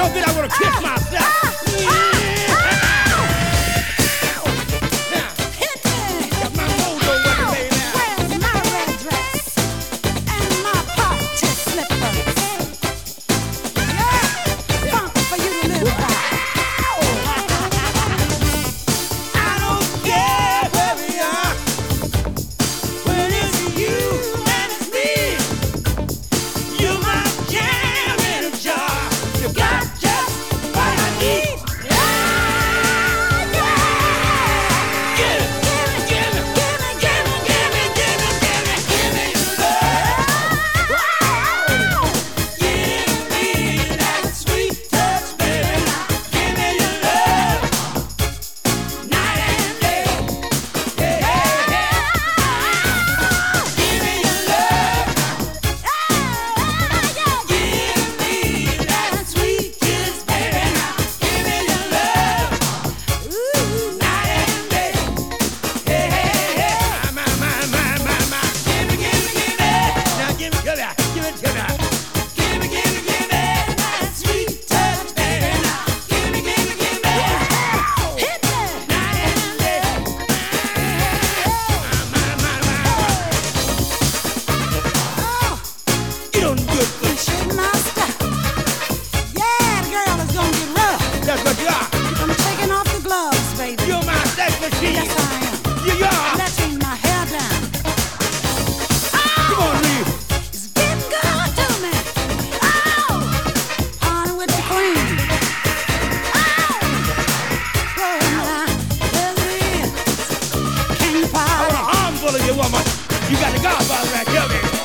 Don't get I wanna kiss myself. Got my mojo running, baby. Where's my red dress and my party slippers? Yeah, funk for you to live by. I don't care where we are. When it's you and it's me, you're my jam in a jar. You got just what I need. That's what you are. I'm taking off the gloves, baby. You're my sex machine. Yes, I am. You are. Let's hang my hair down. Come on, Lee. It's been good to me. Oh, honey with the cream. Oh, my, there it is. Can you I want party? an armful of you, woman. You got the godfather right here, baby.